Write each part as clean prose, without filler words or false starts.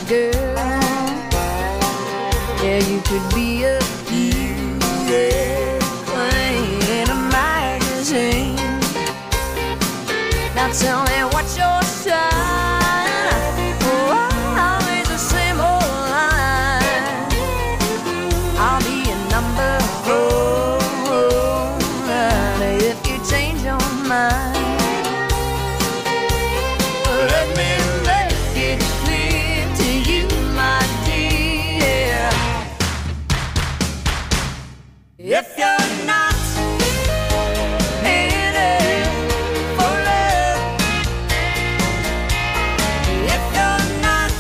girl. Yeah, you could be a queen in a magazine. Now tell me what's your sign? Oh, always the same old line. I'll be a number 4 if you change your mind. Let me make it clear to you, my dear. If you're not in it for love, if you're not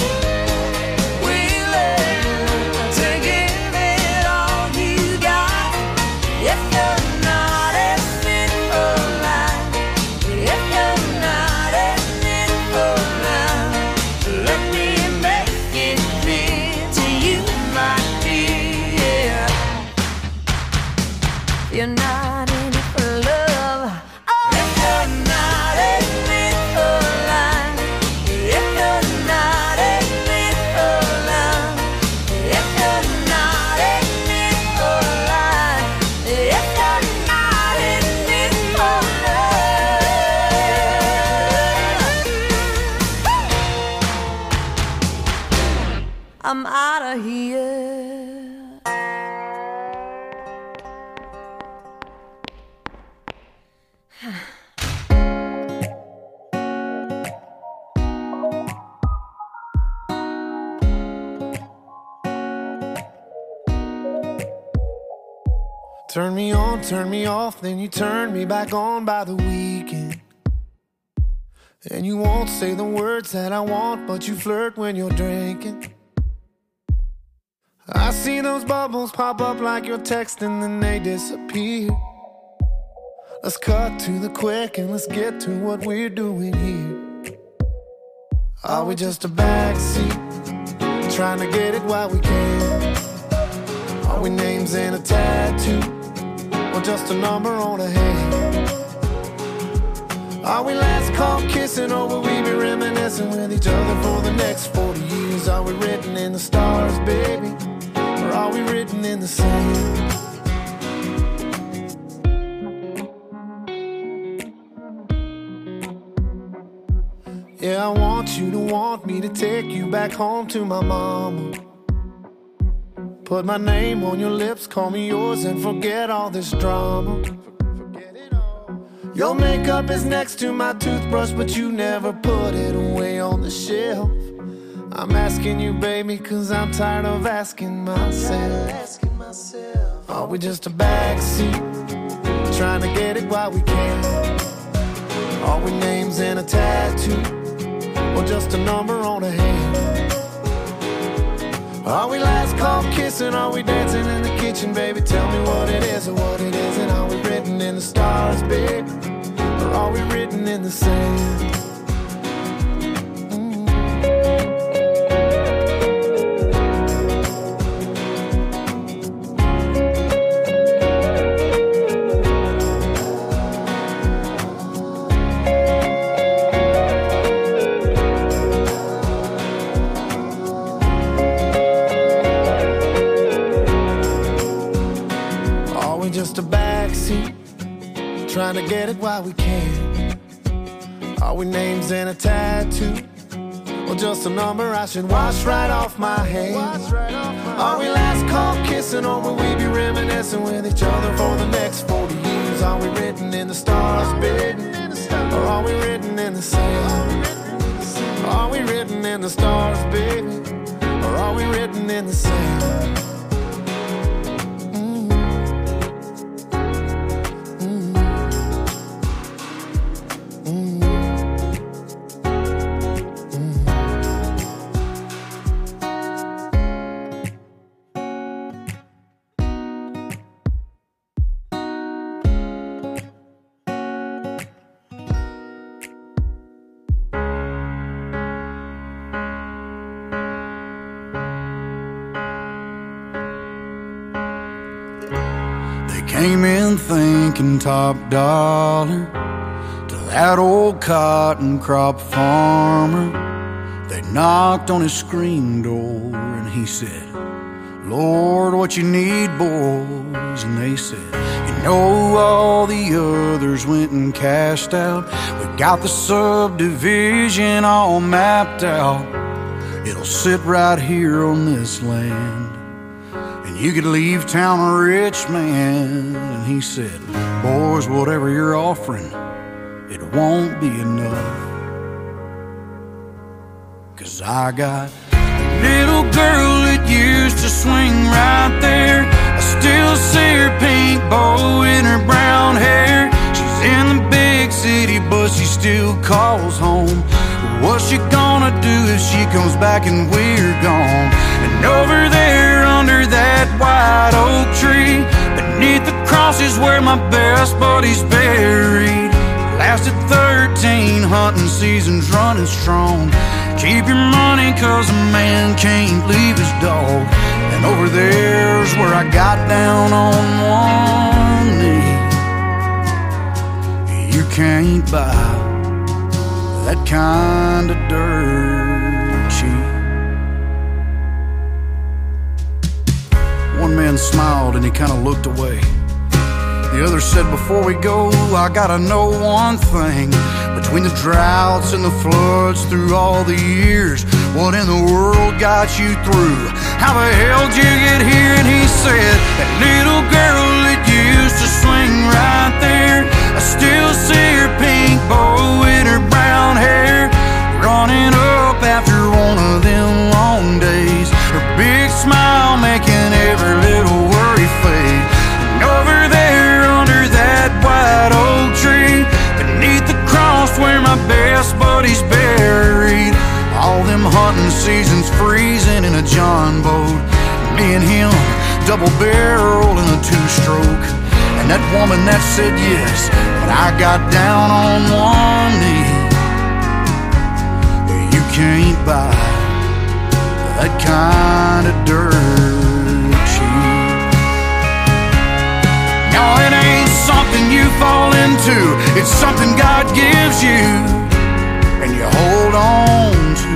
willing to give it all you got, if you're not in it for life, if you're not in it for love, let me make it clear to you, my dear. You're not in it for love. Oh, if you're not in it for life, if you're not in it for love, if you're not in it for life, if you're not in it for love, I'm out of here. Turn me on, turn me off, then you turn me back on by the weekend. And you won't say the words that I want, but you flirt when you're drinking. I see those bubbles pop up like you're texting, then they disappear. Let's cut to the quick and let's get to what we're doing here. Are we just a backseat, trying to get it while we can? Are we names in a tattoo, or just a number on a hand? Are we last call kissing, or will we be reminiscing with each other for the next 40 years? Are we written in the stars, baby, or are we written in the sand? Yeah, I want you to want me to take you back home to my mama. Put my name on your lips, call me yours, and forget all this drama. Your makeup is next to my toothbrush, but you never put it away on the shelf. I'm asking you, baby, cause I'm tired of asking myself. Are we just a backseat, trying to get it while we can? Are we names in a tattoo, or just a number on a hand? Are we last call kissing? Are we dancing in the kitchen, baby? Tell me what it is or what it isn't. Are we written in the stars, baby, or are we written in the sand? Just a backseat, trying to get it while we can. Are we names in a tattoo, or just a number I should wash right off my hands? Are we last call kissing, or will we be reminiscing with each other for the next 40 years? Are we written in the stars, baby, or are we written in the sand? Are we written in the stars, baby, or are we written in the sand? Came in thinking top dollar to that old cotton crop farmer. They knocked on his screen door and he said, Lord, what you need, boys? And they said, you know, all the others went and cashed out. We got the subdivision all mapped out. It'll sit right here on this land, and you could leave town a rich man. And he said, boys, whatever you're offering, it won't be enough. 'Cause I got a little girl that used to swing right there. I still see her pink bow in her brown hair. She's in the big city, but she still calls home. What's she gonna do if she comes back and we're gone? And over there under that white oak tree, beneath the cross is where my best buddy's buried. Lasted 13 hunting seasons running strong. Keep your money 'cause a man can't leave his dog. And over there's where I got down on one knee. You can't buy that kind of dirt cheap. One man smiled and he kind of looked away. The other said, before we go, I gotta know one thing. Between the droughts and the floods through all the years, what in the world got you through? How the hell did you get here? And he said, that little girl that used to swing right there, I still see her pink bow in her brown hair, running up after one of them long days, her big smile making every little worry fade. And over there under that white oak tree, beneath the cross where my best buddy's buried, all them hunting seasons freezing in a John boat, me and him double barrel in a two-stroke. And that woman that said yes, but I got down on one knee. You can't buy that kind of dirt cheap. No, it ain't something you fall into, it's something God gives you and you hold on to.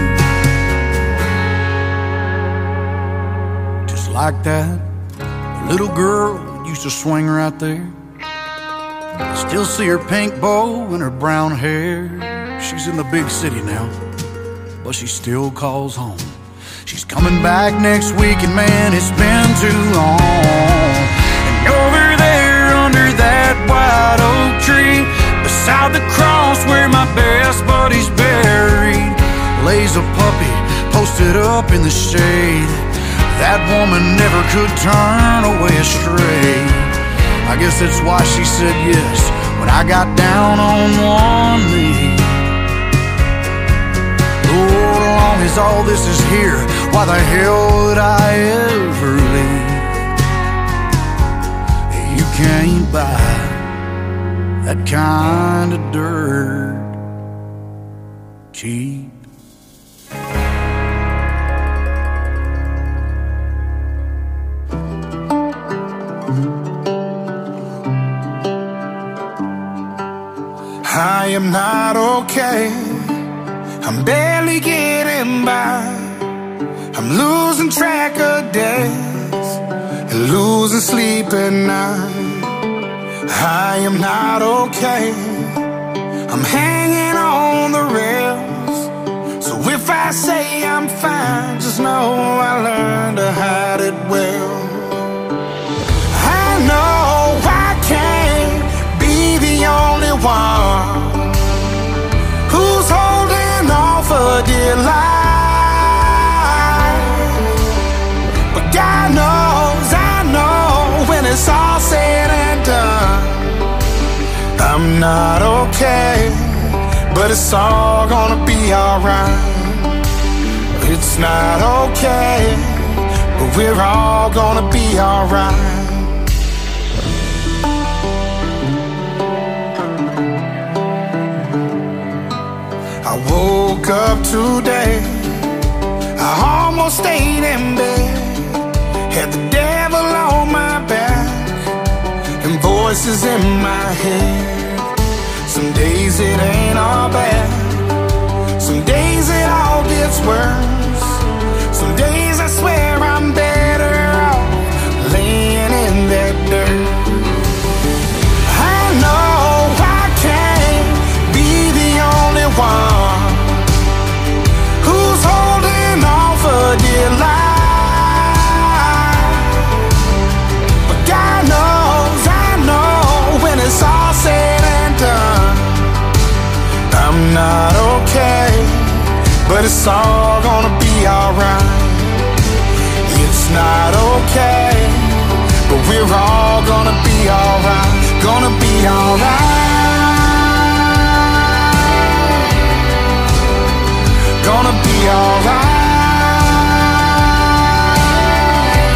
Just like that little girl that used to swing right there. I still see her pink bow and her brown hair. She's in the big city now, but she still calls home. She's coming back next week, and man, it's been too long. And over there under that white oak tree, beside the cross where my best buddy's buried, lays a puppy posted up in the shade. That woman never could turn away astray. I guess that's why she said yes when I got down on one knee. Lord, as long as all this is here, why the hell would I ever leave? You can't buy that kind of dirt cheap. I am not okay, I'm barely getting by. I'm losing track of days and losing sleep at night. I am not okay, I'm hanging on the rails. So if I say I'm fine, just know I learned to hide it well. I know I can't be the only one who's holding on for dear life. But God knows, I know, when it's all said and done, I'm not okay, but it's all gonna be alright. It's not okay, but we're all gonna be alright. I woke up today, I almost stayed in bed, had the devil on my back and voices in my head. Some days it ain't all bad, some days it all gets worse. Some days I swear I'm better off laying in that dirt. I know I can't be the only one who's holding on for dear life. But God knows, I know, when it's all said and done, I'm not okay, but it's all gonna be alright. It's not okay, but we're all gonna be alright. Gonna be alright. Gonna be alright.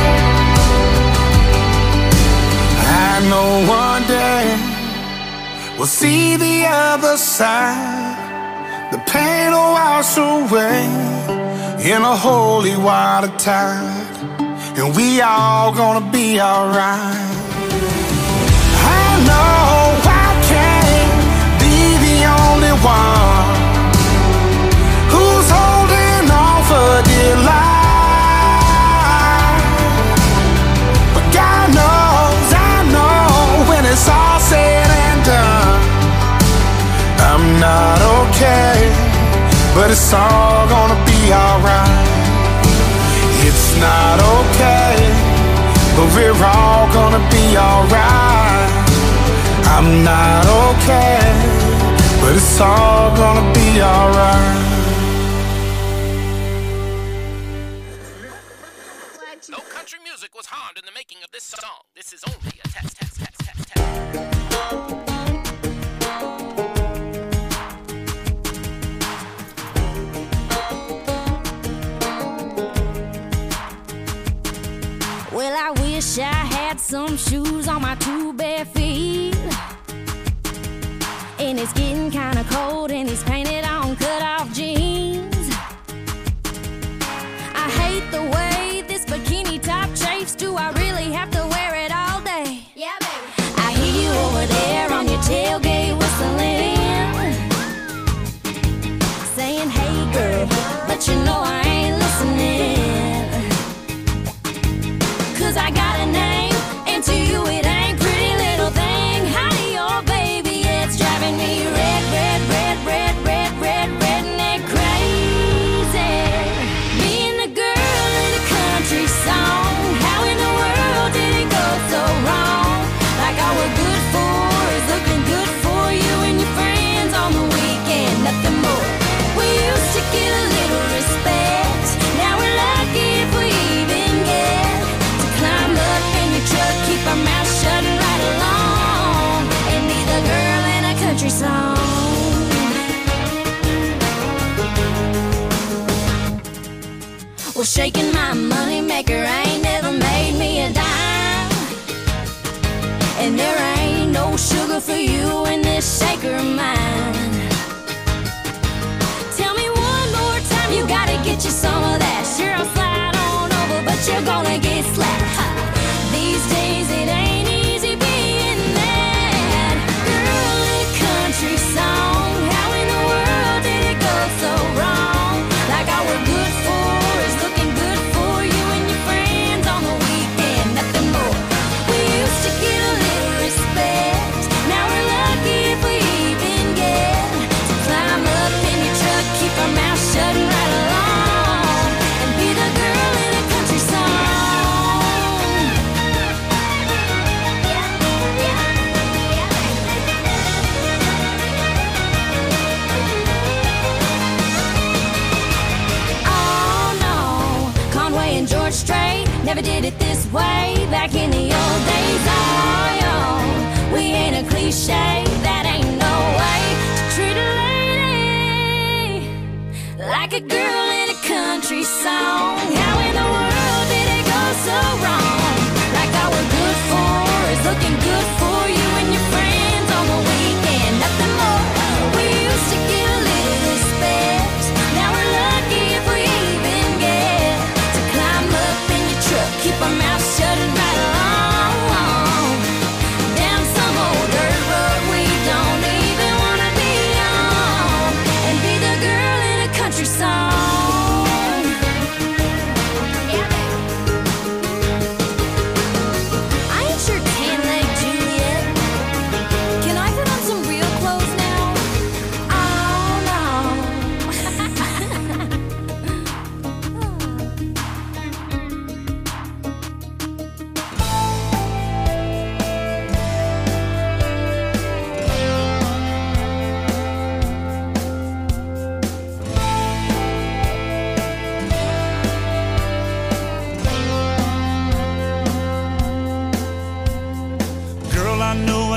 I know one day we'll see the other side. The pain will wash away in a holy water tide, and we all gonna be alright. I know I can't be the only one who's holding on for dear life. But God knows, I know, when it's all said and done, I'm not okay, but it's all gonna be alright. It's not okay, but we're all gonna be alright. I'm not okay, but it's all gonna be alright. No country music was harmed in the making of this song. This is only a test. Well, I wish I had some shoes on my two bare feet. And it's getting kinda cold in these painted on cut-off jeans. I hate the way this bikini top chafes. Do I really have to wear it all day? Yeah, baby. I hear you over there on your tailgate whistling, saying, hey girl, but you know I ain't listening. 'Cause I got a name, and to you it ain't pretty little thing. Hi to your baby, it's driving me red, redneck crazy. Being the girl in a country song, how in the world did it go so wrong? Like all we're good for is looking good for you and your friends on the weekend, nothing more. We used to get a little respect, now we're lucky if we even get to climb up in your truck, keep our mouths shut and ride along, and be the girl in a country song. Well, shaking my money maker ain't never made me a dime, and there ain't no sugar for you in this shaker of mine. Tell me one more time, you gotta get you some of that. Sure, I'll slide on over, but you're gonna get slapped. Ha. These days it ain't easy being that girl in a country song. How in the world did it go so wrong? Like all we're good for is looking good for you and your friends on the weekend, nothing more. We used to get a little respect, now we're lucky if we even get to climb up in your truck, keep our mouths shut and ride along, and be the girl in a country song. Oh no, Conway and George Strait never did it this way back in the old days. Oh, yo, we ain't a cliche, that ain't no way to treat a lady like a girl in a country song. How in the world did it go so wrong? Like all we're good for is looking good for you and your friends on the weekend, nothing more. We used to get a little respect, now we're lucky if we even get to climb up in your truck, keep our mouths shut and ride along, down some old dirt road we don't even wanna be on, and be the girl in a country song.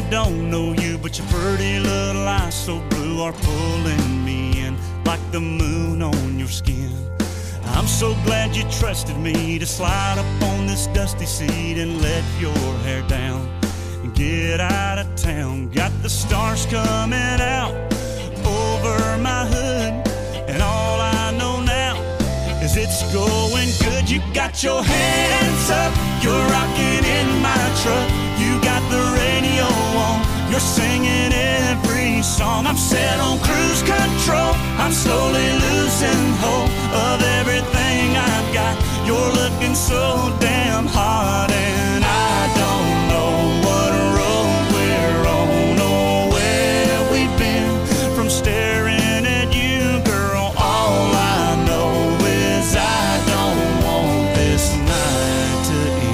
I don't know you, but your pretty little eyes so blue are pulling me in like the moon on your skin. I'm so glad you trusted me to slide up on this dusty seat and let your hair down and get out of town. Got the stars coming out over my hood, and all I know now is it's going good. You got your hands up, you're rocking in my truck. You got the radio on, you're singing every song. I'm set on cruise control, I'm slowly losing hope of everything I've got. You're looking so damn hot, and I don't know what road we're on or where we've been from staring at you, girl. All I know is I don't want this night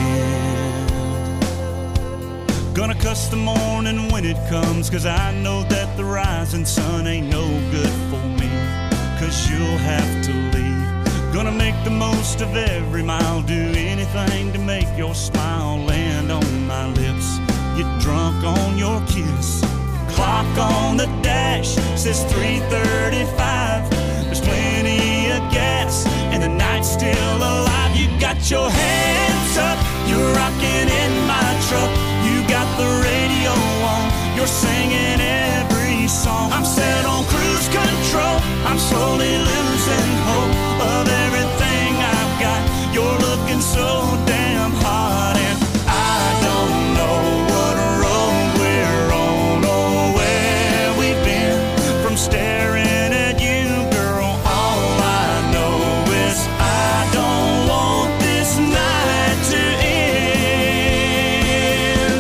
to end. Gonna cuss the morning when it comes, 'cause I know that the rising sun ain't no good for me, 'cause you'll have to leave. Gonna make the most of every mile, do anything to make your smile land on my lips. Get drunk on your kiss. Clock on the dash says 3:35. There's plenty of gas and the night's still alive. You got your hands up, you're rocking in my truck. You got the radio on, you're singing every song. I'm set on cruise control, I'm slowly losing hope of everything I've got. You're looking so damn hot, and I don't know what road we're on or where we've been from staring at you, girl. All I know is I don't want this night to end.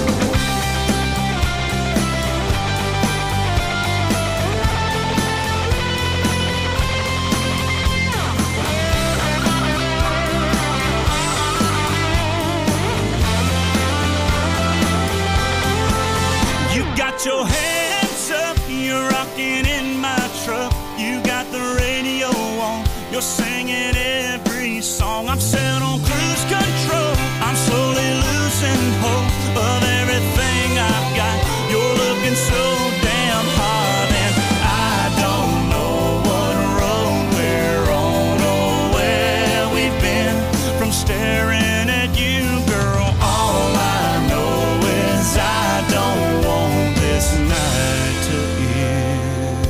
You got your hands up, you're rocking in my truck. You got the radio on, you're singing every song. I'm set on cruise control, I'm slowly losing hope of everything I've got. You're looking so damn hot, and I don't know what road we're on or where we've been from staring at you, girl. All I know is I don't want this night to end.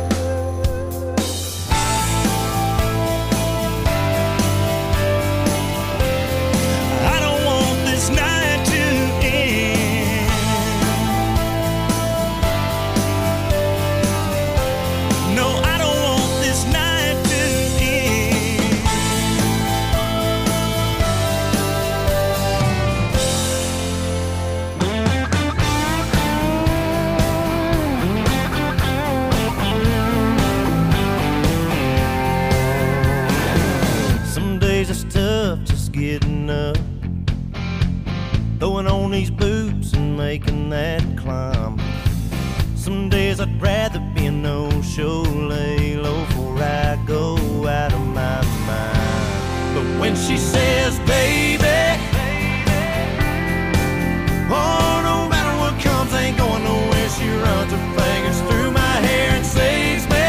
I don't want this night to end. No, I don't want this night to end. Some days it's tough just getting up, throwing on these boots and making that climb. Some days I'd rather be a no-show, lay low before I go out of my mind. But when she says, baby, oh, no matter what comes, ain't going nowhere. She runs her fingers through my hair and saves me.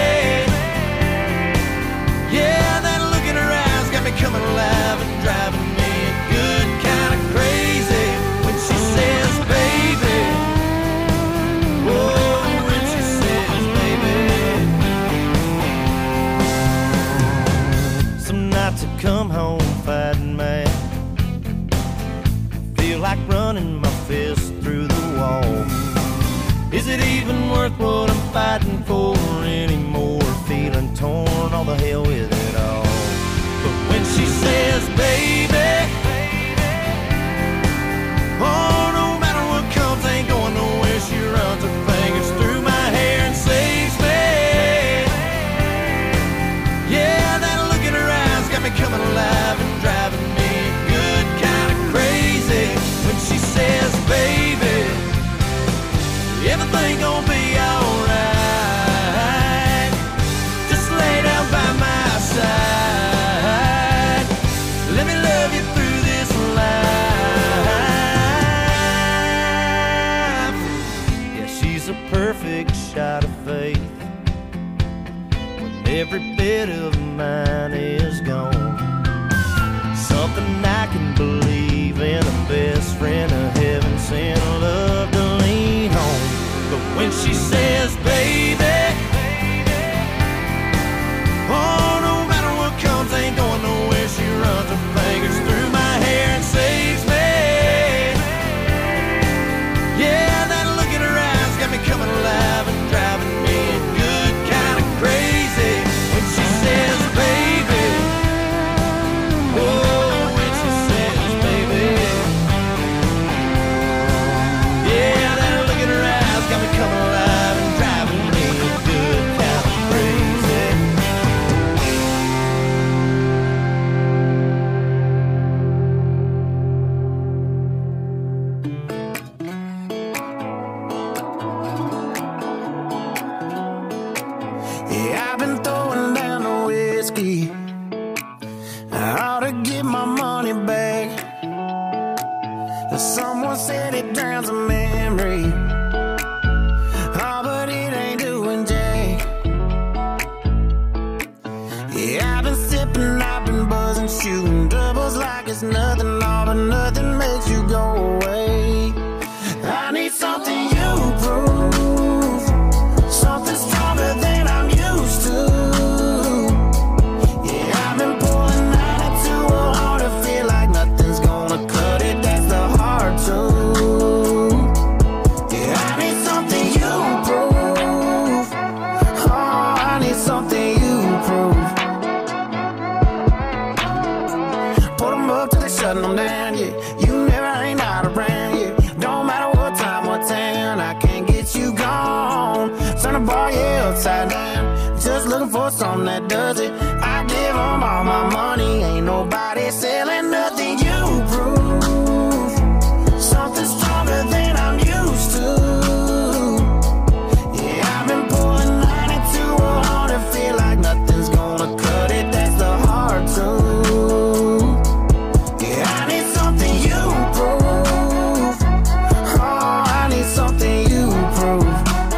Yeah, that look in her eyes got me coming alive and driving me good kind of crazy. When she says, baby, oh, when she says, baby. Some nights I come home fighting mad, can believe in a best friend of heaven sent love to lean on. But when she says, baby, oh, no matter what comes, ain't going nowhere. She runs her fingers through my hair and saves me. Yeah, that look in her eyes got me coming alive and driving me good, kind of crazy. When she says, baby, oh, when she says, baby, yeah, that look in her eyes got me coming alive and driving me good, kind of crazy. Yeah, I've been throwing down the whiskey. I ought to get my money back. Someone said it drowns a memory. Oh, but it ain't doing jack. Yeah, I've been sipping, I've been buzzing, shooting doubles like it's nothing, all but nothing makes you go away. I need something you prove, something stronger than I'm used to. Yeah, I've been pulling out into a heart to feel like nothing's gonna cut it. That's the hard truth. Yeah, I need something you prove. Oh, I need something you prove. Put them up till they shutting them down, yeah. You never ain't out around, yeah. Don't matter what time, what town, I can't get you gone. Turn the bar, yeah, upside down. Just looking for something that does it. I give them all my money. Ain't nobody selling nothing you prove. Something stronger than I'm used to. Yeah, I've been pulling 92 on to feel like nothing's gonna cut it. That's the hard truth. Yeah, I need something you prove. Oh, I need something you prove.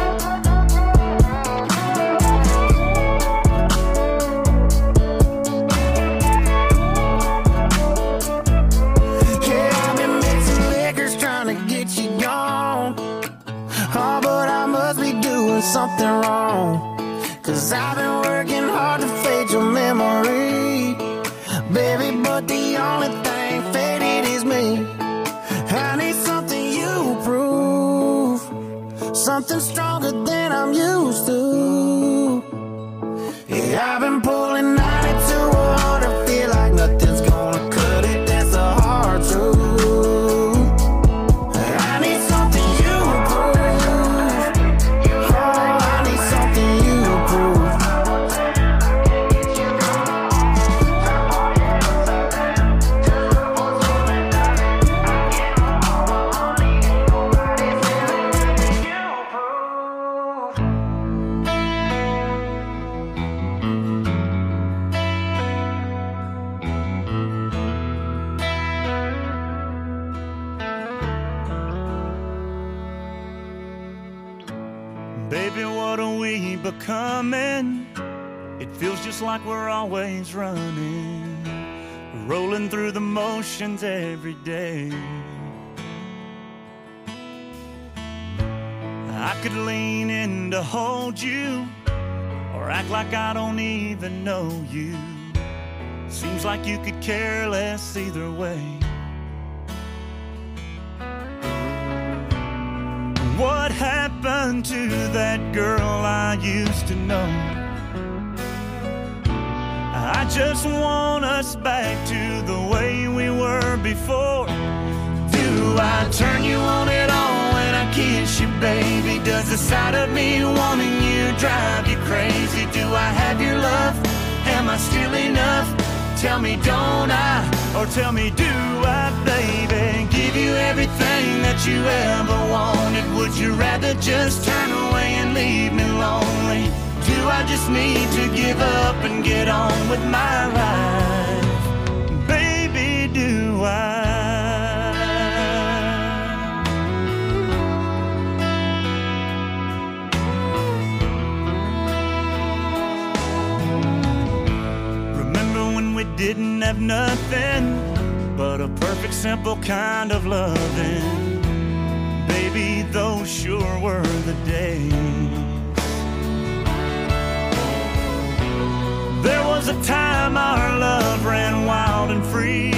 Yeah, I've been mixing liquors trying to get you gone. Oh, but I must be doing something wrong. 'Cause I've been working hard to fade your memory, baby, but the only thing faded is me. I need something you prove, something stronger than I'm used to. Yeah, I've been pulling 92 hard to feel like nothing's gonna cut it. That's a hard truth. I need something you prove. Oh, I need something you prove. Baby, what are we becoming? It feels just like we're always running, rolling through the motions every day. I could lean in to hold you, or act like I don't even know you. Seems like you could care less either way. What happened to that girl I used to know? I just want us back to the way we were before. Do I turn you on at all when I kiss you, baby? Does the sight of me wanting you drive you crazy? Do I have your love? Am I still enough? Tell me, don't I? Or tell me, do I, baby? Give you everything that you ever wanted. Would you rather just turn away and leave me lonely? Do I just need to give up and get on with my life? Baby, do I? Remember when we didn't have nothing but a the perfect simple kind of loving. Baby, those sure were the days. There was a time our love ran wild and free,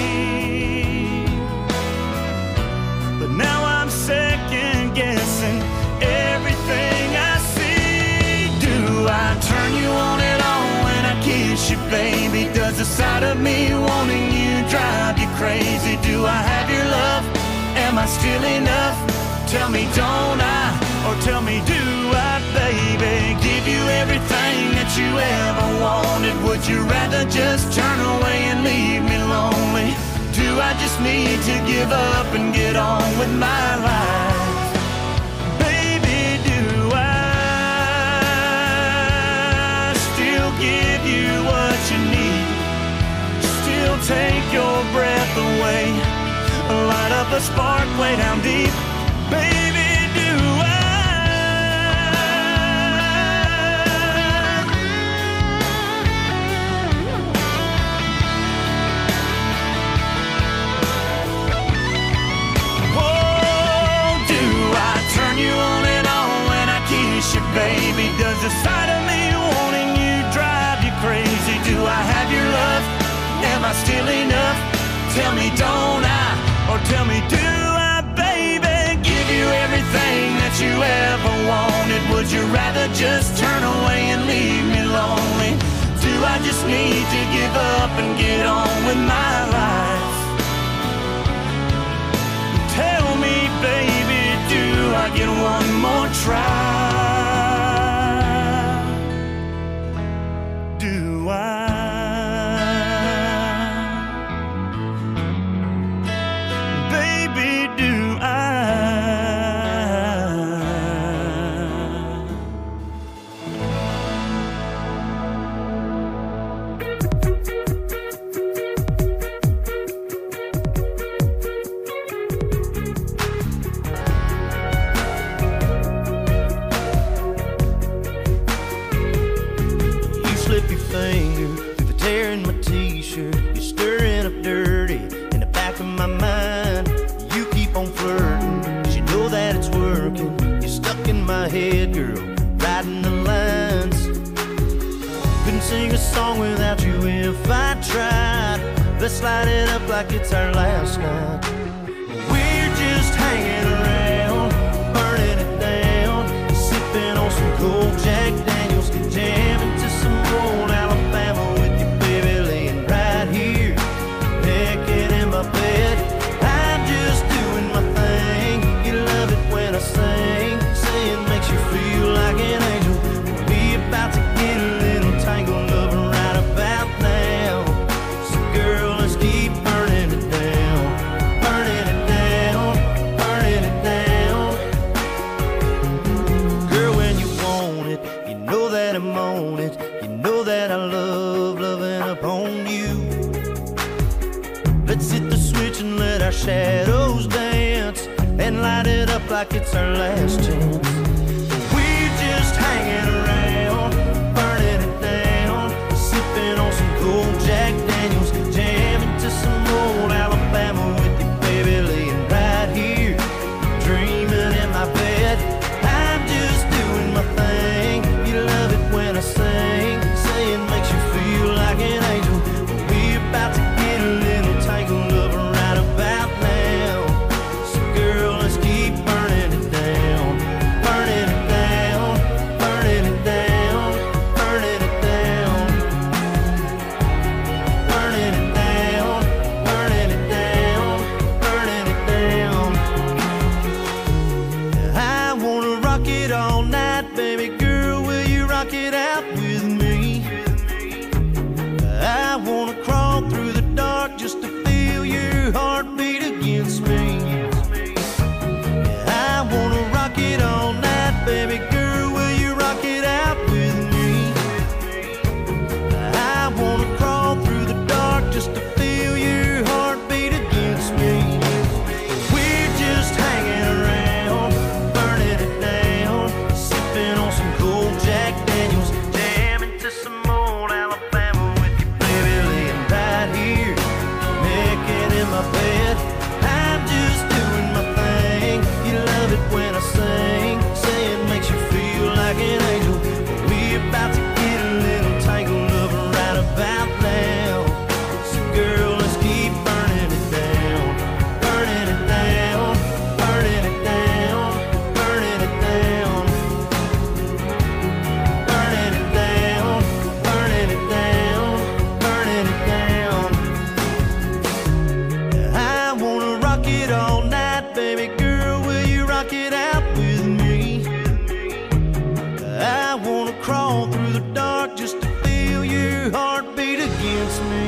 but now I'm second guessing everything I see. Do I turn you on and on when I kiss you, baby? Does the sight of me wanting you drive you crazy? Do I have your love? Am I still enough? Tell me, don't I? Or tell me, do I, baby? Give you everything that you ever wanted. Would you rather just turn away and leave me lonely? Do I just need to give up and get on with my life? Baby, do I still give you what you need? Still take your breath away, light up a spark way down deep. Baby, do I? Oh, do I turn you on and on when I kiss you, baby? Does the sight of me wanting you drive you crazy? Do I have your love? Am I still enough? Tell me, don't I? Or tell me, do I, baby? Give you everything that you ever wanted. Would you rather just turn away and leave me lonely? Do I just need to give up and get on with my life? Tell me, baby, do I get one more try? Do I? Head girl, writing the lines. Couldn't sing a song without you if I tried. Let's light it up like it's our last night. We're just hanging around, burning it down, sipping on some cold Jack Daniels, jamming to some old Alabama with you, baby, laying right here, naked in my bed. I'm just doing my thing. You love it when I sing. Saying makes you feel like an angel. We about to get a little tangled up right about now. So girl, let's keep burning it down, burning it down, burning it down. Girl, when you want it, you know that I'm on it. You know that I love loving upon you. Let's hit the switch and let our shadows dance, and light it up like it's our last chance. We're just hanging around, burning it down, sipping on some cold Jack Daniels, jamming to some old Alabama with you, baby, laying right here, dreaming in my bed. I'm just doing my thing. You love it when I sing, saying makes you feel like an angel. We're about to get a little tangled up right about now. So girl, let's keep burning it down, burning it my bed. I'm just doing my thing. You love it when I sing. Say it makes you feel like an angel. We're about to get a little tangled up right about now. So girl, let's keep burning it down. Burning it down. Burning it down. Burning it down. Burning it down. Burning it down. Burning it down. I wanna rock it all night, baby girl. Will you rock it out with me? I wanna crawl through the dark just to feel your heartbeat against me.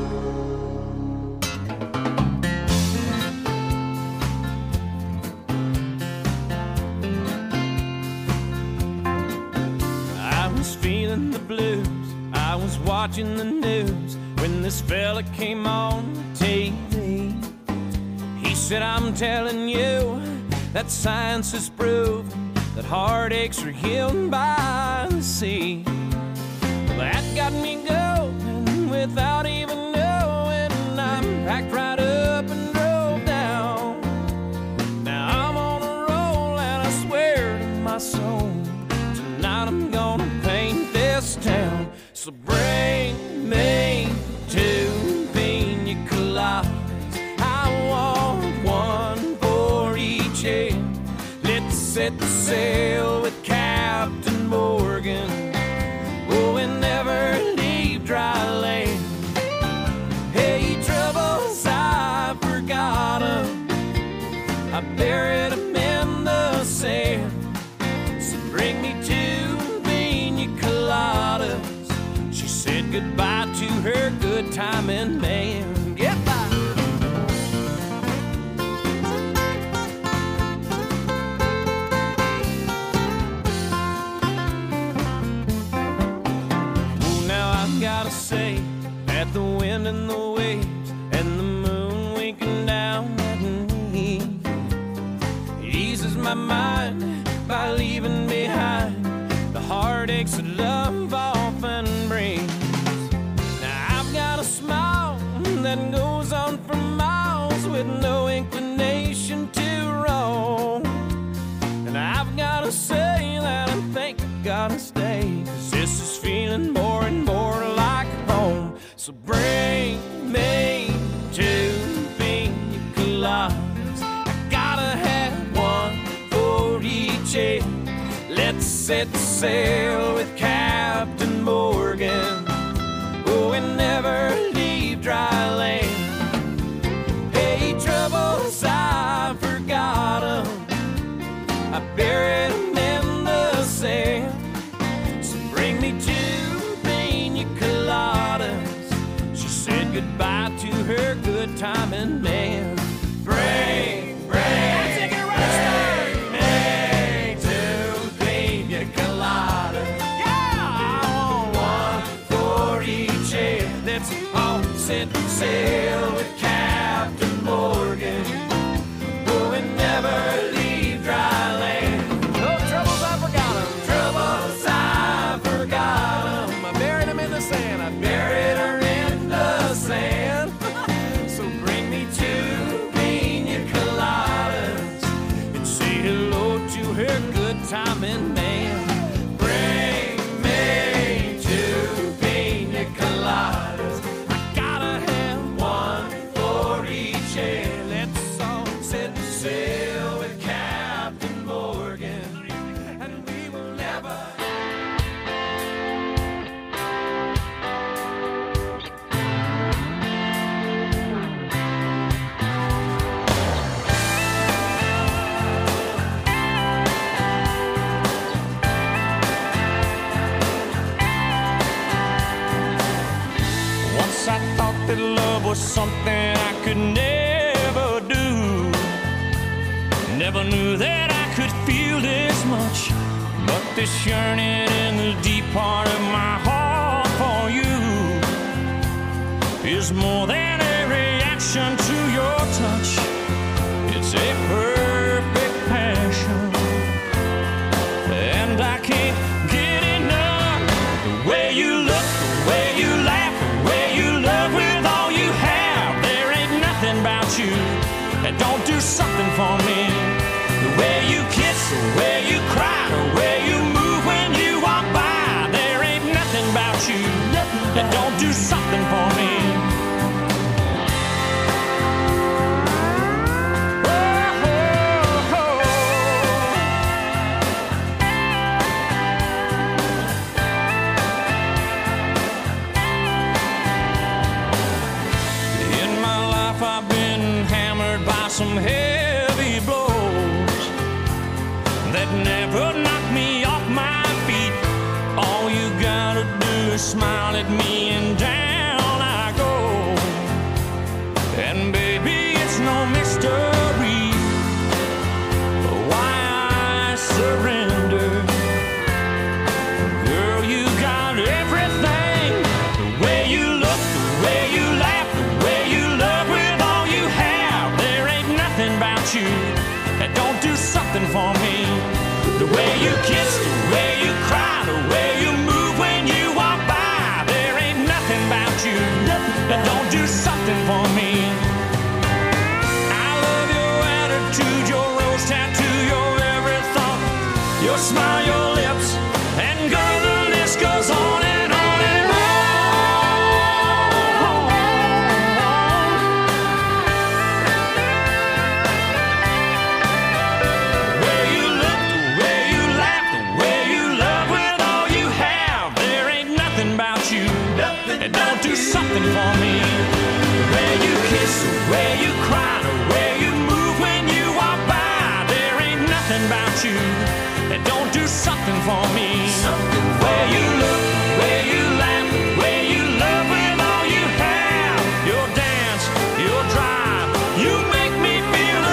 I was feeling the blues, I was watching the news when this fella came on TV. He said, I'm telling you that science has proven that heartaches are healed by the sea. Well, that got me going without even knowing. I'm packed right up and drove down. Now I'm on a roll and I swear to my soul, tonight I'm gonna paint this town. So bring me two pina coladas. I want one for each head. Let's set the sail with Captain Morgan. Oh, and never leave dry land. Hey, troubles, I forgot 'em. I buried 'em in the sand. So bring me two pina coladas. She said goodbye to her good timing man. Goodbye. Gotta say that the wind and the waves and the moon winking down at me eases my mind by leaving behind the heartaches that love often brings. Now I've got a smile that goes on for miles with no inclination to roam. And I've gotta say that I think I gotta stay, 'cause this is feeling more and more like home. So bring me two pina coladas. I gotta have one for each head. Let's set sail with Captain Morgan. Oh, and never leave dry land. Hey, troubles, I forgot 'em. I buried 'em in the sand. So bring me two pina coladas. She said goodbye to her good timing man. Bring me two pina coladas. Yeah, I want one for each head. Let's all set sail with Captain Morgan. Oh, and never leave dry land. No troubles, I forgot 'em. Troubles, I forgot 'em. I buried 'em in the sand. I buried her in the sand. So bring me two pina coladas and say hello to her good timing man. Bring me two pina coladas. I gotta have one for each head. Let's all set sail with Captain Morgan, and we will never. Once I thought that love was something I could never do. Never knew that I could feel this much. But this yearning in the deep part of my heart for you is more than a reaction to your touch. It's a perfect passion, and I can't get enough. The way you look, the way you laugh, the way you love with all you have. There ain't nothing about you that don't do something for me. The way you kiss, the way you cry, the way you move when you walk by. There ain't nothing about you that don't do something for me. Some heavy blows that never knock me off my feet. All you gotta do is smile at me and down I go. And baby, it's no mystery why I surrender. Girl, you got everything. The way you look, the way you laugh, the way you love with all you have. There ain't nothing about you that don't do something for me. The way you kiss, the way you cry, the way you move when you walk by. There ain't nothing about you that don't do something for me. I love your attitude, your rose tattoo, your every thought, your smile, your lips, and girl, the list goes on and on and on. The way you look, the way you laugh, the way you love with all you have. There ain't nothing about you that don't do something for me. The way you kiss, the way you cry, the way you move when you walk by. There ain't nothing about you that don't do something for me. The way you look, the way you laugh, the way you love with all you have. Your dance, your drive, you make me feel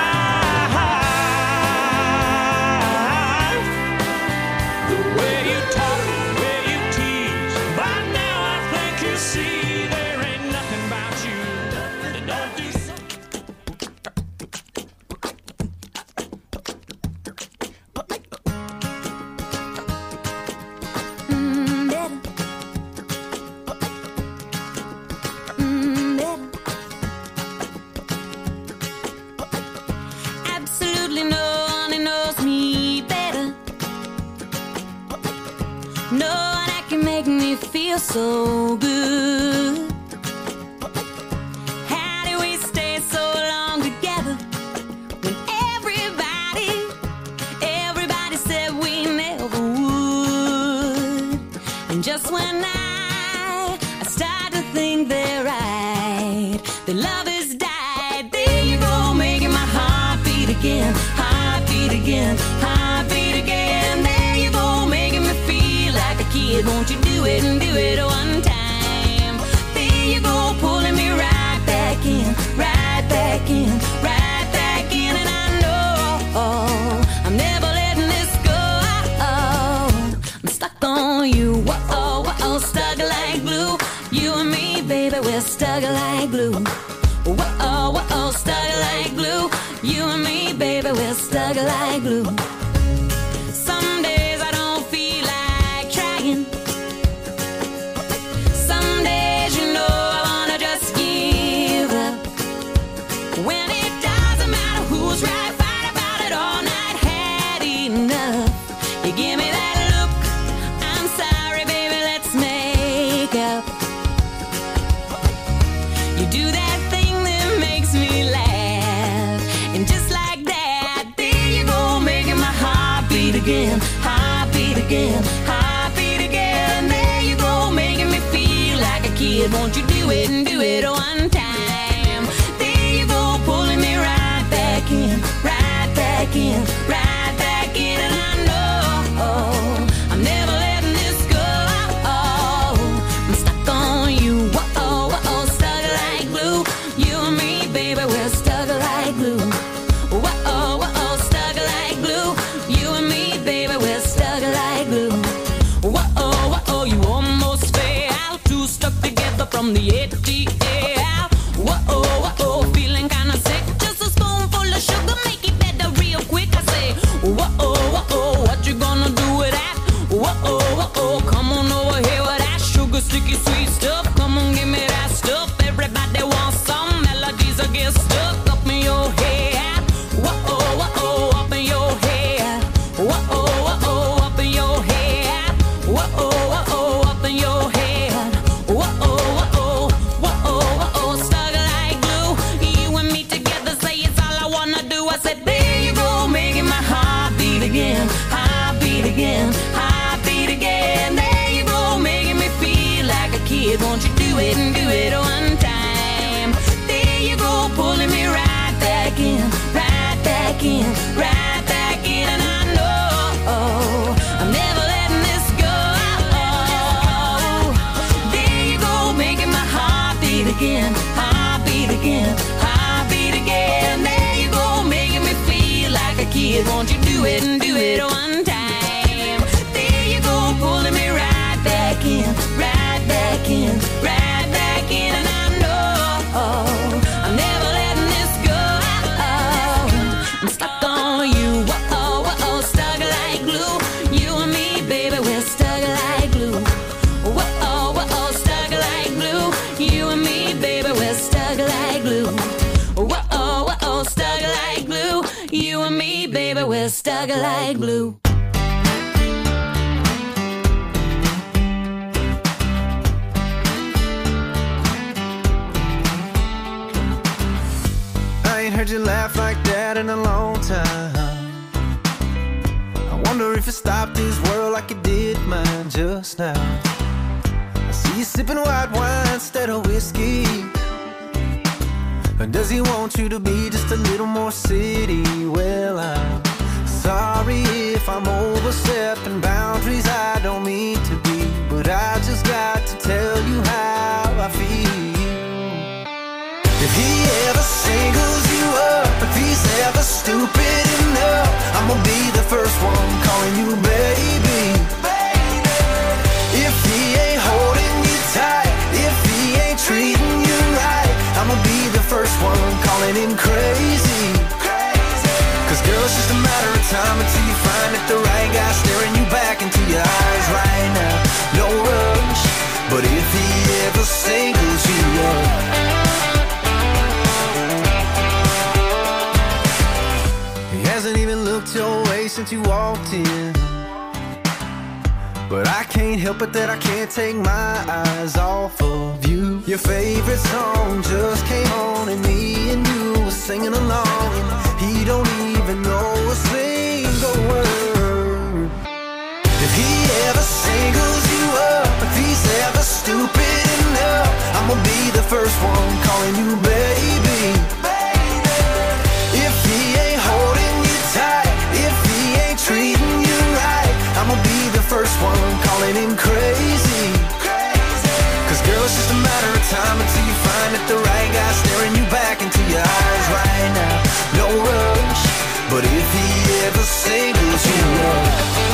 alive. The way you talk, the way you tease. By now I think you see there ain't nothing about you that don't do something. Absolutely no one who knows me better. No one that can make me feel so good. How do we stay so long together when everybody said we never would? And just when I start to think they're right, the love has died. There you go, making my heart beat again, heart beat again, heart beat again. There you go, making me feel like a kid. Won't you do it and do it one time? There you go, pulling me right back in, right back in, right back in. And I know I'm never letting this go. I'm stuck on you, whoa, stuck like glue. You and me, baby, we're stuck like glue. Whoa, stuck like glue. You and me, baby, we're stuck like glue. Some days I don't feel like trying. Some days, you know, I wanna just give up. When it doesn't matter who's right, fight about it all night. Had enough. You give me that look. I'm sorry, baby, let's make up. You do that thing that makes me laugh. And just like that, there you go, making my heart beat again, heart beat again, heart beat again. There you go, making me feel like a kid. Won't you do it and do it one time? There you go, pulling me right back in, right back in, right back in. And I know I'm never letting this go. I'm stuck on you, whoa, stuck like glue. You and me, baby, we're stuck like glue. Whoa, stuck like glue. You and me, baby, we're stuck like glue. Whoa, you almost fell out, two stuck together from the ATL. do it and do it one time. There you go, pulling me right back in, right back in, right back in. And I know I'm never letting this go. I'm stuck on you, whoa, whoa, stuck like glue. You and me, baby, we're stuck like glue. Whoa, whoa, stuck like glue. You and me, baby, we're stuck like glue. Whoa, whoa, stuck like glue. You and me, baby, we're stuck like glue. I ain't heard you laugh like that in a long time. I wonder if it stopped this world like it did mine just now. I see you sipping white wine instead of whiskey. Or does he want you to be just a little more city? Well, I'm sorry if I'm overstepping boundaries I don't mean to be, but I just got to tell you how I feel. If he ever singles you up, if he's ever stupid enough, I'ma be the first one calling you baby. If he ain't holding you tight, if he ain't treating you right, I'ma be the first one calling him crazy. Cause girl, it's just a matter of time until you find that the right guy staring you back into your eyes right now. No rush, but if he ever singles you up, he hasn't even looked your way since you walked in. But I can't help it that I can't take my eyes off of you. Your favorite song just came on and me and you were singing along, and he don't even know a single word. If he ever singles you up, if he's ever stupid enough, I'ma be the first one calling you baby. If he ain't holding you tight, if he ain't treating you right, I'ma be the first one calling him crazy. Cause girl, it's just a matter of time until you find that the right guy staring you back into your eyes right now. No rush, but if he ever singles you up,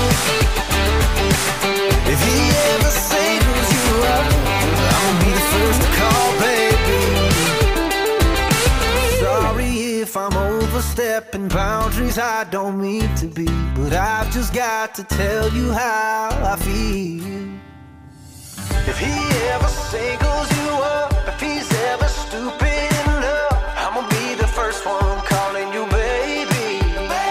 if he ever singles you up, I'ma be the first to call, baby. Sorry if I'm overstepping boundaries I don't mean to be, but I've just got to tell you how I feel. If he ever singles you up, if he's ever stupid enough, I'ma be the first one calling you baby.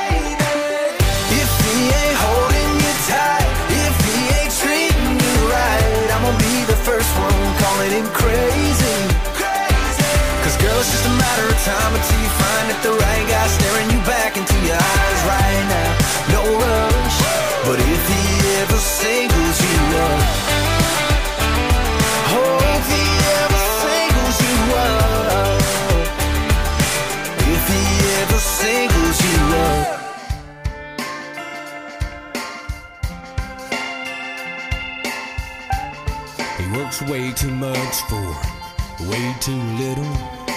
If he ain't holding you tight, if he ain't treating you right, I'ma be the first one calling him crazy. Cause girl, it's just a matter of time until you find that the right guy staring you back into your eyes right now. No rush, but if he ever singles you up, oh, if he ever singles you up, if he ever singles you up. He works way too much for way too little.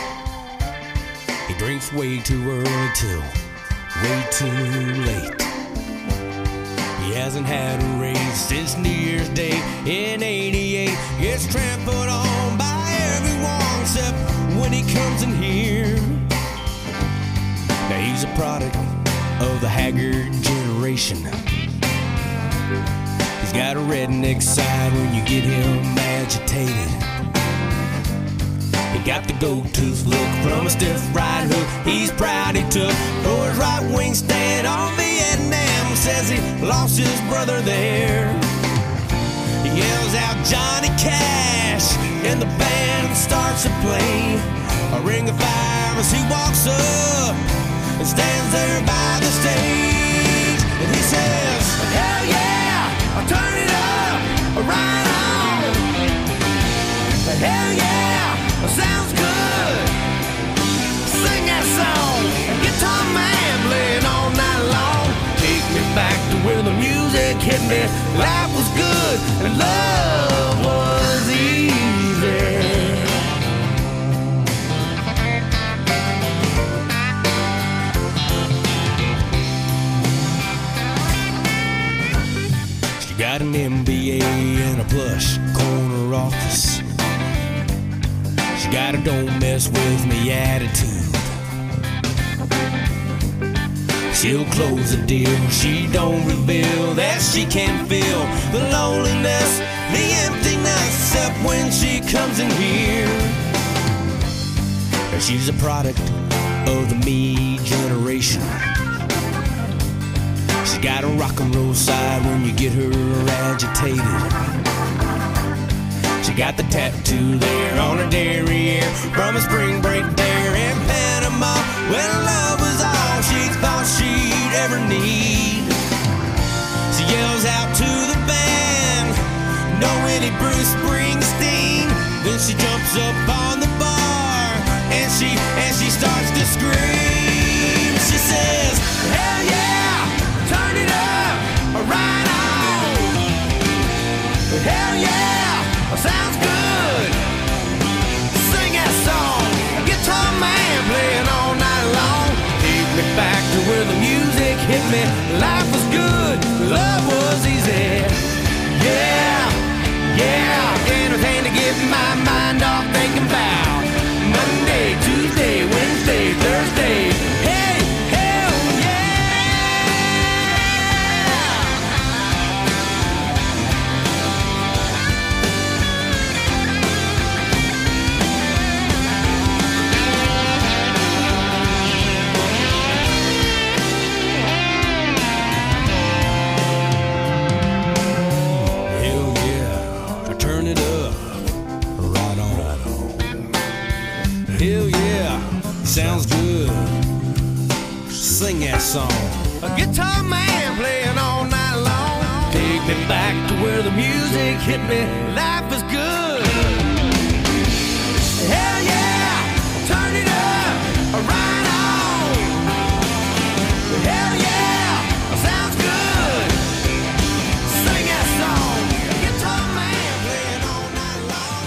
He drinks way too early till way too late. He hasn't had a raise since New Year's Day in '88. Gets trampled on by everyone except when he comes in here. Now he's a product of the haggard generation. He's got a redneck side when you get him agitated. He got the gold-tooth look from a stiff right hook he's proud he took for his right-wing stand on Vietnam. Says he lost his brother there. He yells out Johnny Cash and the band starts to play a ring of fire as he walks up and stands there by the stage. And he says, hell yeah, I'll turn it up, right on. Hell yeah, sounds good. Sing that song, guitar man playing all night long. Take me back to where the music hit me. Life was good and love was easy. plush corner office. She got a don't mess with me attitude. She'll close the deal, she don't reveal that she can feel the loneliness, the emptiness, except when she comes in here. She's a product of the me generation. She's got a rock and roll side when you get her agitated. She got the tattoo there on her derriere from a spring break there in Panama, when love was all she thought she'd ever need. She yells out to the band, "No any Bruce Springsteen." Then she jumps up on the bar and she starts to scream. She says, "Hell yeah, turn it up, right on. Hell yeah, sounds good. Sing that song, guitar man playing all night long. Take me back to where the music hit me. Life was good, love was easy. Yeah, yeah, anything to get my mind off thinking about Monday, Tuesday, Wednesday, Thursday. Hey, hell sounds good. Sing that song. A guitar man playing all night long. Take me back to where the music hit me. Life is good. Hell yeah, turn it up, right on. Hell yeah, sounds good. Sing that song. A guitar man playing all night long.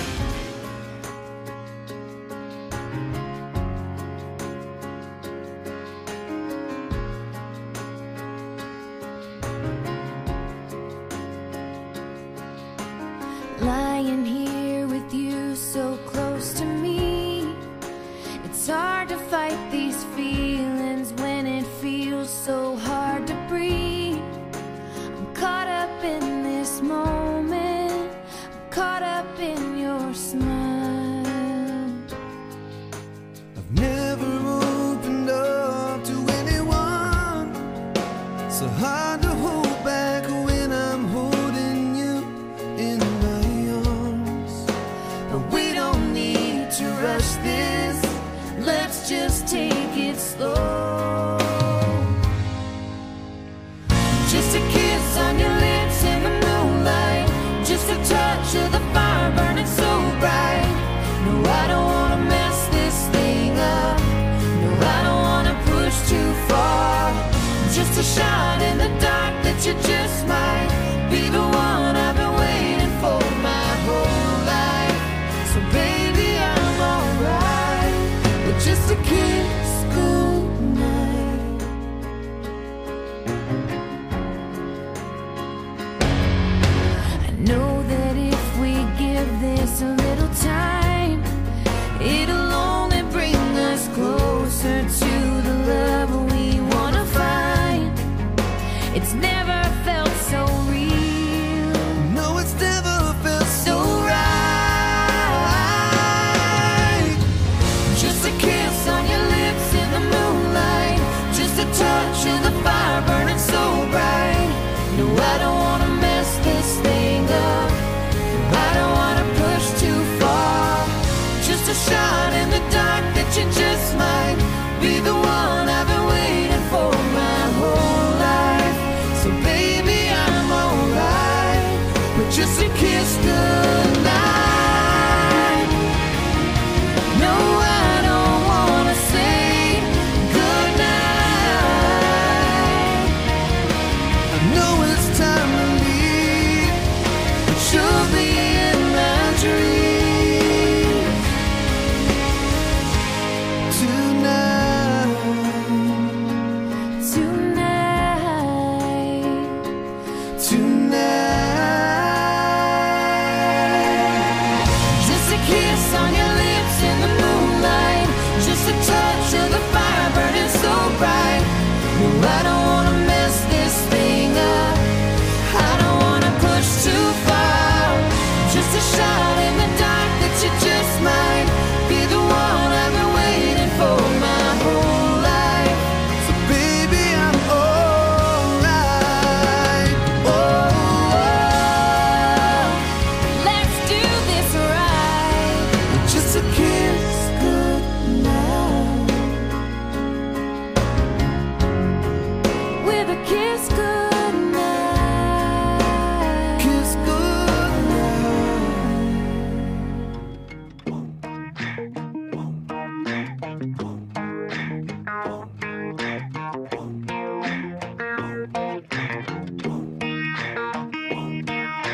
Lying here with you so close to me, it's hard to fight these feelings when it feels so hard to breathe. I'm caught up in this moment, I'm caught up in your smile. I've never opened up to anyone, so hard to hold back when I'm holding you in my arms. But we don't need to rush this, let's just take it slow. Just a kiss on your lips in the moonlight, just a touch of the fire burning so bright. No, I don't wanna mess this thing up, no, I don't wanna push too far. Just a shot in the dark that you just might be the one I've been waiting for my whole life. So baby, I'm alright with just a kiss goodnight. I know that if we give this a little time, it'll only bring us closer to the love we wanna find. It's never felt so real.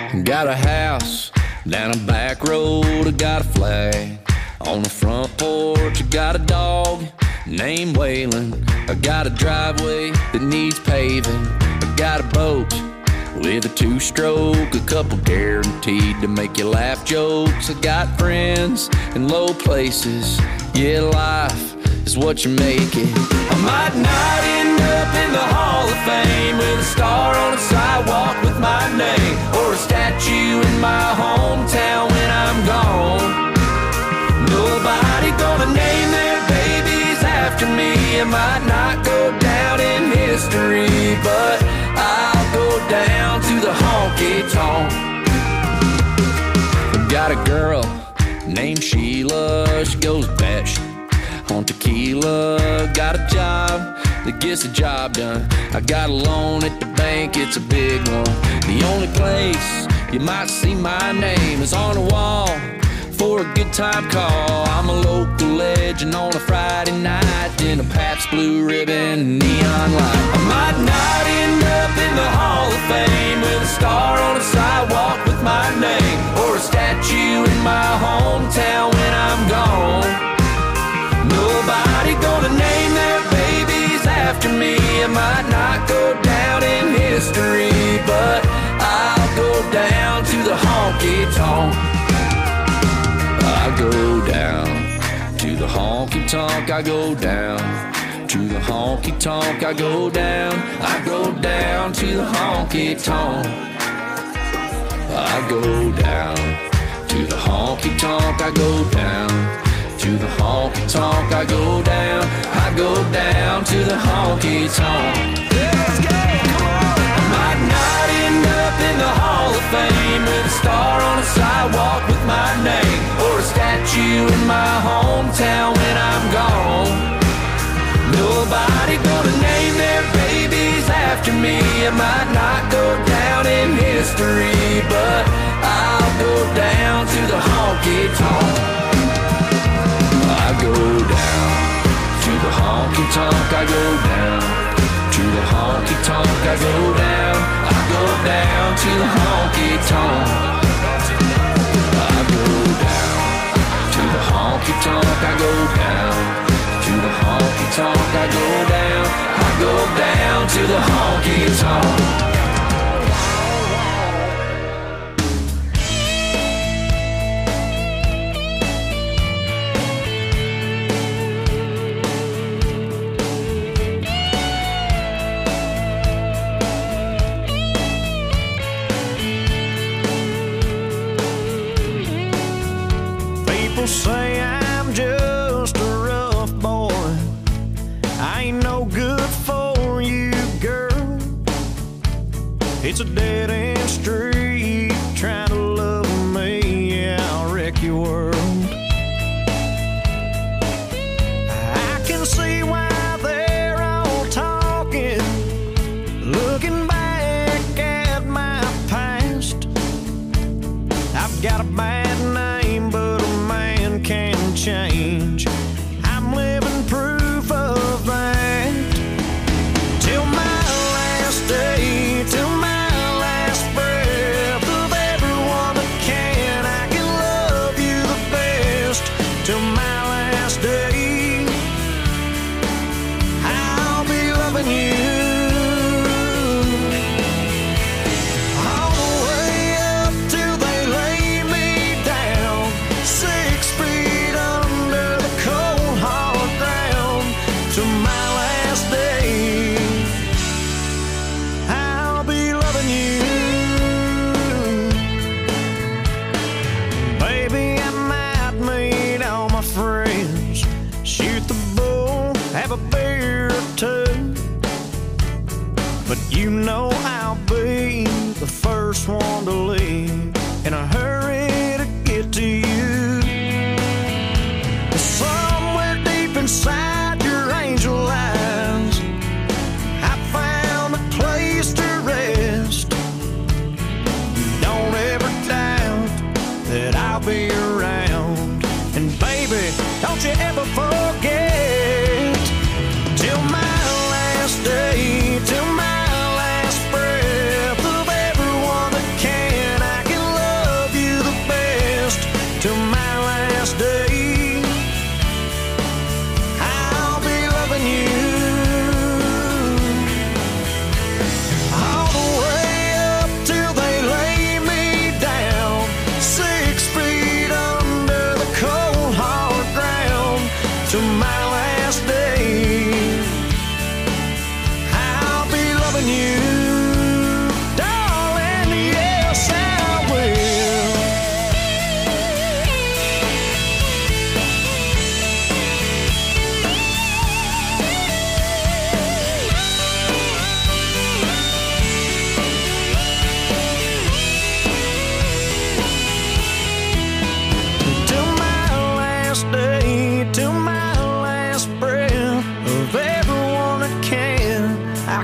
Got a house down a back road, I got a flag on the front porch. I got a dog named Waylon. I got a driveway that needs paving. I got a boat with a two-stroke, a couple guaranteed to make you laugh jokes. I got friends in low places. Yeah, life is what you make it. I might not end up in the Hall of Fame with a star on the sidewalk with my name, or a statue in my hometown when I'm gone. Nobody gonna name their babies after me. I might not go down in history, but I'll go down to the honky-tonk. Got a girl named Sheila, she goes batshit on tequila. Got a job that gets the job done. I got a loan at the bank, it's a big one. The only place you might see my name is on the wall for a good time call. I'm a local legend on a Friday night in a Pabst Blue Ribbon neon light. I might not end up in the Hall of Fame with a star on a sidewalk with my name, or a statue in my hometown when I'm gone. Nobody gonna name their babies after me. I might not go down in history, but I'll go down to the honky-tonk. I go down to the honky-tonk. I go down to the honky-tonk. I go down. I go down to the honky-tonk. I go down to the honky-tonk. I go down to the honky-tonk. I go down. I go down to the honky-tonk. Let's go! Come on! I might not end up in the Hall of Fame with a star on a sidewalk with my name, or a statue in my hometown when I'm gone. Nobody gonna name their babies after me. I might not go down in history, but I'll go down to the honky-tonk. I go down to the honky-tonk. I go down to the honky-tonk. I go down. I go down to the honky-tonk. I go down to the honky-tonk. I go down to the honky-tonk. I go down. I go down to the honky-tonk. People say I'm just a rough boy. I ain't no good for you, girl. It's a dead-end street trying to love me. Yeah, I'll wreck your world. I can see why they're all talking, looking back at my past. I've got a bad name, but a man can change. I'm living proof of that. Till my last day, till my last breath, of everyone that can, I can love you the best. Till my last day, I'll be loving you. All the way up till they lay me down, 6 feet under the cold hard ground. Till my last day, I'll be loving you. Baby, I might meet all my friends, shoot the bull, have a beer or two, but you know I'll be the first one to leave in a hurry to get to you. Somewhere deep inside your angel eyes, I found a place to rest. Don't ever doubt that I'll be around. And baby, don't you ever forget, till my last day, till my last breath, of everyone that can, I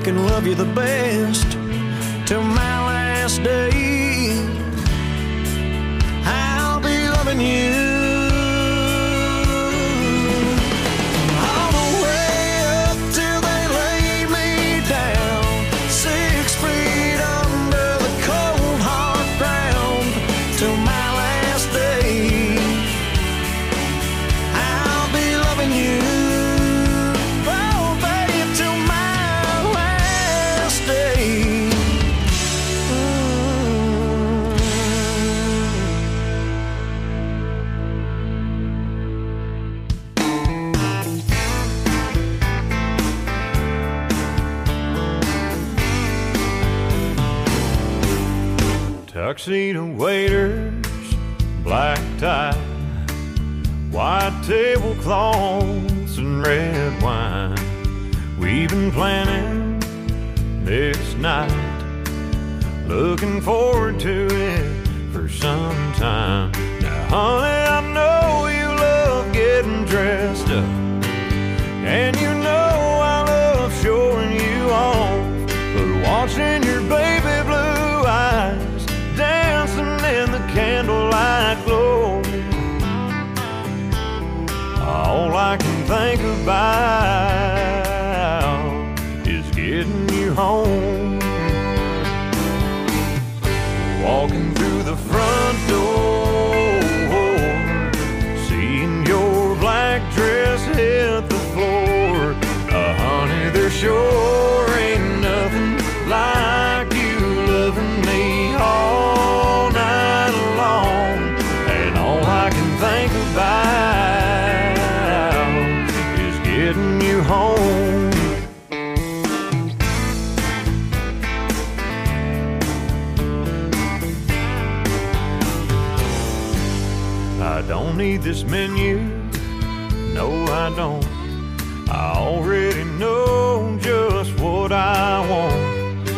can love you the best till my last day. I'll be loving you all the way up till they lay me down, 6 feet under the cold hard ground till my last day. I'll be loving you, oh baby, till my last day. Tuxedo waiters, black tie, white tablecloths and red wine. We've been planning this night, looking forward to it for some time. Now, honey, I know you love getting dressed up, and you know I love showing you off, but watching your baby blue eyes dancing in the candlelight glow, all I can think about is getting you home. Walking through the front door, seeing your black dress hit the floor. Honey, there sure ain't nothing like you loving me all night long, and all I can think about is getting you home. I don't need this menu, no I don't. I already